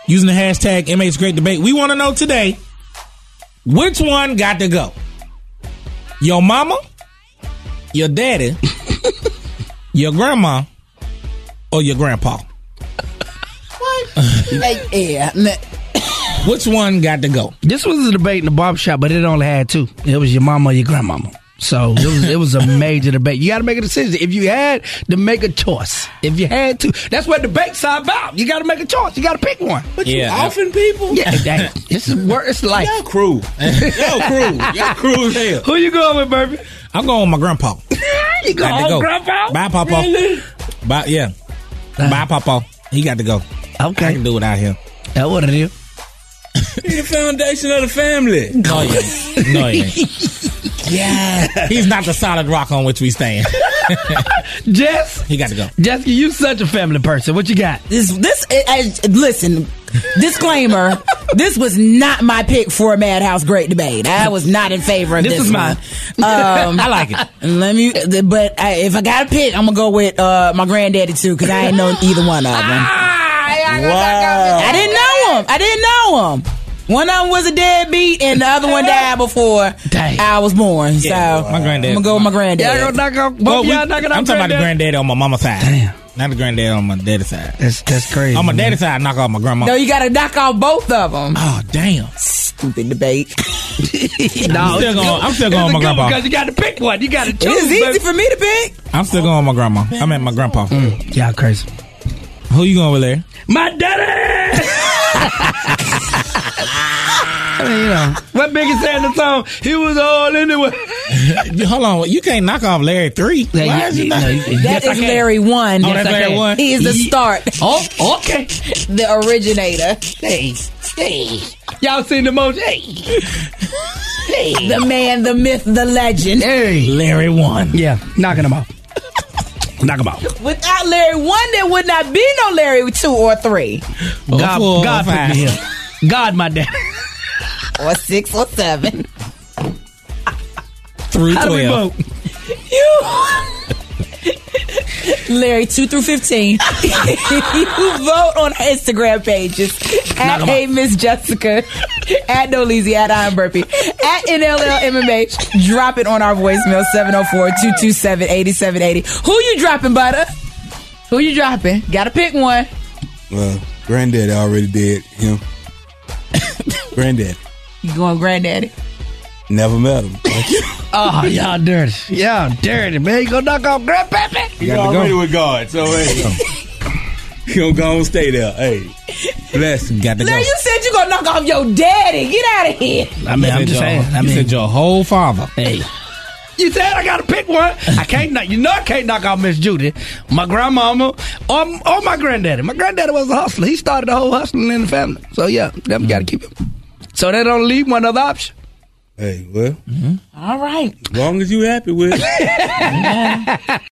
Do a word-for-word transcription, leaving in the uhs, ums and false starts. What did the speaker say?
using the hashtag M H Great Debate. We want to know today, which one got to go? Your mama, your daddy, your grandma, or your grandpa? What? Yeah. Which one got to go? This was a debate in the barbershop, but it only had two. It was your mama or your grandmama. So it was, it was a major debate. You got to make a decision. If you had to make a choice, if you had to, that's what debates are about. You got to make a choice. You got to pick one. But yeah, you offing people? Yeah, damn. It's work. It's life. Y'all crew. Y'all crew. Y'all crew as hell. Who you going with, baby? I'm going with my grandpa. You going with go. grandpa? Bye, Papa. Really? Bye, yeah. Uh, Bye, Papa. He got to go. Okay. I can do without him. That's what it is. He's the foundation of the family. No, he ain't. No, he ain't. Yeah. He's not the solid rock on which we stand. Jess? He got to go. Jessica, you such a family person. What you got? This, this, I, listen, disclaimer, this was not my pick for a Madhouse Great Debate. I was not in favor of this. This is mine. Um, I like it. Let me, but I, if I got to pick, I'm going to go with uh, my granddaddy too, because I ain't know either one of them. Wow. I didn't know him. I didn't know him. One of them was a deadbeat, and the other one died before Dang. I was born. Yeah, so my granddad. I'm gonna go with my granddad. Y'all gonna knock off, both Well, we, y'all knocking I'm off talking about the granddad? granddaddy on my mama's side. Damn. Not the granddad on my daddy's side. That's that's crazy. On my man. daddy's side, I knock off my grandma. No, you gotta knock off both of them. Oh, damn. Stupid debate. No, I'm still going. I'm still going with my grandpa. Because you got to pick one. You got to choose. It's easy baby. for me to pick. I'm still going with my grandma. I meant my grandpa. Mm, y'all crazy. Who you going with, Larry? My daddy. I mean, you know, what Biggie said in the song, he was all anyway. Hold on, you can't knock off Larry three. Yeah, Why you- is you you not? know, you- That Yes, I is can. Larry one. Oh, that's I Larry can. one. He is the start. Oh, okay. The originator. Hey, hey. Y'all seen the most? Hey. Hey. The man, the myth, the legend. Hey. Larry one. Yeah, knocking him off. Knock him out. Without Larry one, there would not be no Larry two or three. Or God, four, God or put five. me here. God, my daddy. Or six or seven. Through How do we twelve. vote? You. Larry two through fifteen. You vote on our Instagram pages at Hey Miss Jessica, at Nolizzi, at Iron Burpee, at N L L M M H. Drop it on our voicemail seven oh four, two two seven, eight seven eight oh. Who you dropping, Butter? Who you dropping? Gotta pick one. Well, granddaddy already did him. Granddaddy. You going Granddaddy? Never met him. Oh, y'all dirty. Y'all dirty, man. You gonna knock off Grandpappy? He's already with God, so hey. He gonna go and stay there. Hey. Bless him. Got to Larry, go. you said you gonna knock off your daddy. Get out of here. I mean, You I'm said just your- saying. I you mean, said your whole father. hey. You said I gotta pick one. I can't knock. You know I can't knock off Miss Judy, my grandmama, or, or my granddaddy. My granddaddy was a hustler. He started the whole hustling in the family. So yeah, them gotta keep him. So they don't leave one other option. Hey, well, All right. as long as you happy with it.